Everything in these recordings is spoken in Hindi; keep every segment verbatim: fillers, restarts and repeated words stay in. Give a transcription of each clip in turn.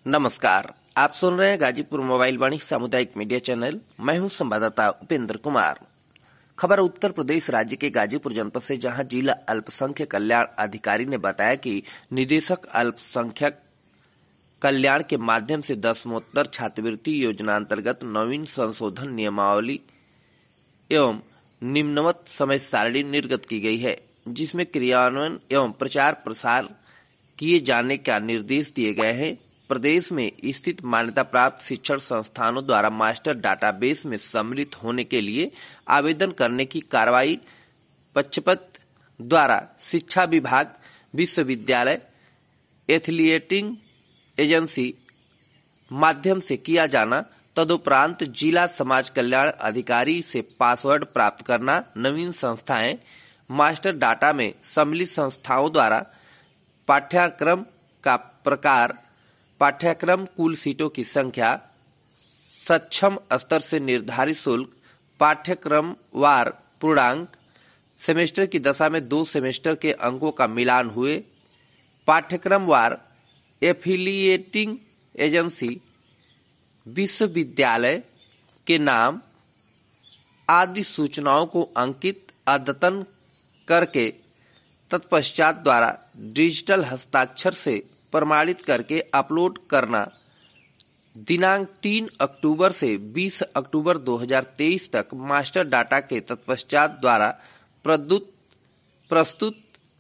नमस्कार, आप सुन रहे हैं गाजीपुर मोबाइल वाणी सामुदायिक मीडिया चैनल। मैं हूं संवाददाता उपेंद्र कुमार। खबर उत्तर प्रदेश राज्य के गाजीपुर जनपद से, जहां जिला अल्पसंख्यक कल्याण अधिकारी ने बताया कि निदेशक अल्पसंख्यक कल्याण के माध्यम से दसमोत्तर छात्रवृत्ति योजना अंतर्गत नवीन संशोधन नियमावली एवं निम्नवत समय सारणी निर्गत की गई है, जिसमें क्रियान्वयन एवं प्रचार प्रसार किए जाने का निर्देश दिए गए हैं। प्रदेश में स्थित मान्यता प्राप्त शिक्षण संस्थानों द्वारा मास्टर डाटाबेस में सम्मिलित होने के लिए आवेदन करने की कार्रवाई पक्षपथ द्वारा शिक्षा विभाग, विश्वविद्यालय, एफिलिएटिंग एजेंसी माध्यम से किया जाना, तदुपरांत जिला समाज कल्याण अधिकारी से पासवर्ड प्राप्त करना। नवीन संस्थाएं मास्टर डाटा में सम्मिलित संस्थाओं द्वारा पाठ्यक्रम का प्रकार, पाठ्यक्रम, कुल सीटों की संख्या, सक्षम स्तर से निर्धारित शुल्क, पाठ्यक्रम वार पूर्णांक, सेमेस्टर की दशा में दो सेमेस्टर के अंकों का मिलान हुए, पाठ्यक्रम वार एफिलिएटिंग एजेंसी, विश्वविद्यालय के नाम आदि सूचनाओं को अंकित अद्यतन करके तत्पश्चात द्वारा डिजिटल हस्ताक्षर से प्रमाणित करके अपलोड करना। दिनांक तीन अक्टूबर से बीस अक्टूबर दो हज़ार तेईस तक मास्टर डाटा के तत्पश्चात द्वारा प्रदुत प्रस्तुत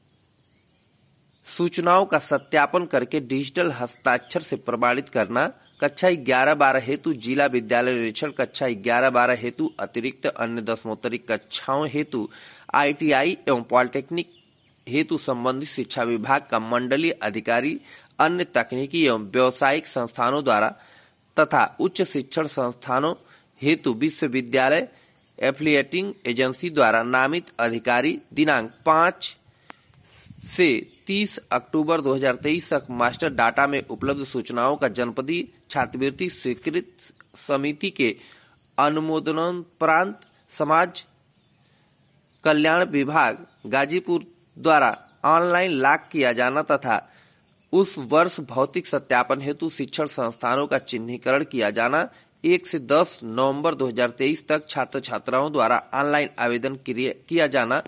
सूचनाओं का सत्यापन करके डिजिटल हस्ताक्षर से प्रमाणित करना। कक्षा ग्यारह बारह हेतु जिला विद्यालय निरीक्षण, कक्षा ग्यारह बारह हेतु अतिरिक्त अन्य दसमोत्तरी कक्षाओं हेतु आईटीआई एवं पॉलिटेक्निक हेतु संबंधित शिक्षा विभाग का मंडलीय अधिकारी, अन्य तकनीकी एवं व्यावसायिक संस्थानों द्वारा तथा उच्च शिक्षण संस्थानों हेतु विश्वविद्यालय एफिलिएटिंग एजेंसी द्वारा नामित अधिकारी दिनांक पाँच से तीस अक्टूबर दो हज़ार तेईस तक मास्टर डाटा में उपलब्ध सूचनाओं का जनपदीय छात्रवृत्ति स्वीकृत समिति के अनुमोदनोपरांत समाज कल्याण विभाग गाजीपुर द्वारा ऑनलाइन लॉक किया जाना तथा उस वर्ष भौतिक सत्यापन हेतु शिक्षण संस्थानों का चिन्हीकरण किया जाना। एक से दस नवंबर दो हज़ार तेईस तक छात्र छात्राओं द्वारा ऑनलाइन आवेदन किया जाना।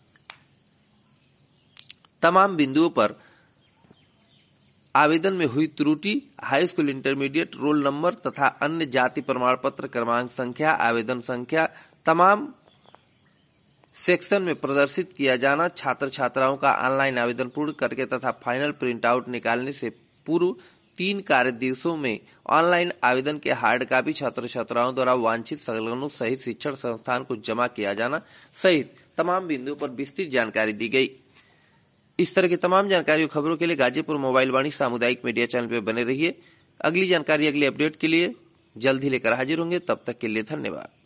तमाम बिंदुओं पर आवेदन में हुई त्रुटि, high school, intermediate, roll number तथा अन्य जाति प्रमाण पत्र क्रमांक संख्या, आवेदन संख्या तमाम सेक्शन में प्रदर्शित किया जाना। छात्र छात्राओं का ऑनलाइन आवेदन पूर्ण करके तथा फाइनल प्रिंट आउट निकालने से पूर्व तीन कार्य दिवसों में ऑनलाइन आवेदन के हार्ड कॉपी छात्र छात्राओं द्वारा वांछित संलग्नों सहित शिक्षण संस्थान को जमा किया जाना सहित तमाम बिंदुओं पर विस्तृत जानकारी दी गई। इस तरह की तमाम जानकारी और खबरों के लिए गाजीपुर मोबाइल वाणी सामुदायिक मीडिया चैनल पर बने रहिए। अगली जानकारी, अगली अपडेट के लिए जल्द ही लेकर हाजिर होंगे। तब तक के लिए धन्यवाद।